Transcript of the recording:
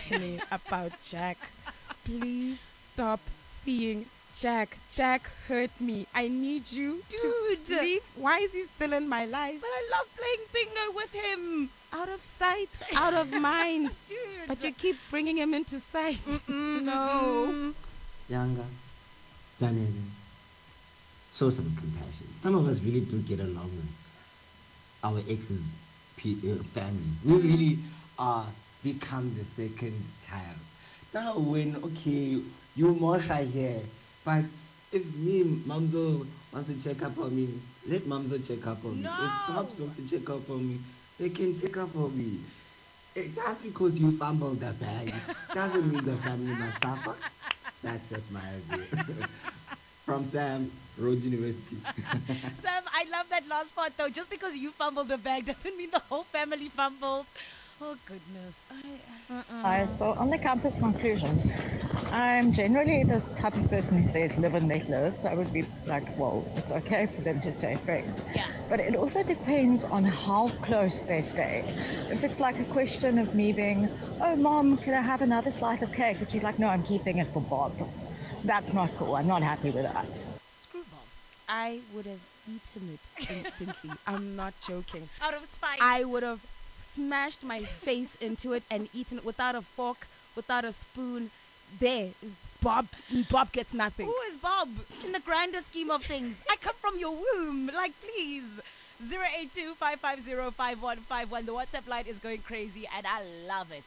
to me about Jack. Please stop seeing Jack. Jack hurt me. I need you Dude. to leave. Why is he still in my life? But I love playing bingo with him. Out of sight, out of mind. Dude. But you keep bringing him into sight. No. Younger, Daniel, show some compassion. Some of us really do get along with our ex's family. We really become the second child. Now, when, okay, you more shy here, but if me, Mamzo wants to check up on me, let Mamzo check up on me. No. If Pops wants to check up on me, they can check up on me. Just because you fumbled the bag doesn't mean the family must suffer. That's just my idea. From Sam, Rhodes University. Sam, I love that last part though. Just because you fumbled the bag doesn't mean the whole family fumbled. Oh goodness. So on the campus conclusion, I'm generally the type of person who says live and let live. So I would be like, well, it's okay for them to stay friends. Yeah. But it also depends on how close they stay. If it's like a question of me being, oh mom, can I have another slice of cake? But she's like, no, I'm keeping it for Bob. That's not cool. I'm not happy with that. Screw Bob. I would have eaten it instantly. I'm not joking. Out of spite. I would have smashed my face into it and eaten it without a fork, without a spoon. There, Bob gets nothing. Who is Bob in the grander scheme of things? I come from your womb. Like, please. 082-550-5151. The WhatsApp line is going crazy and I love it.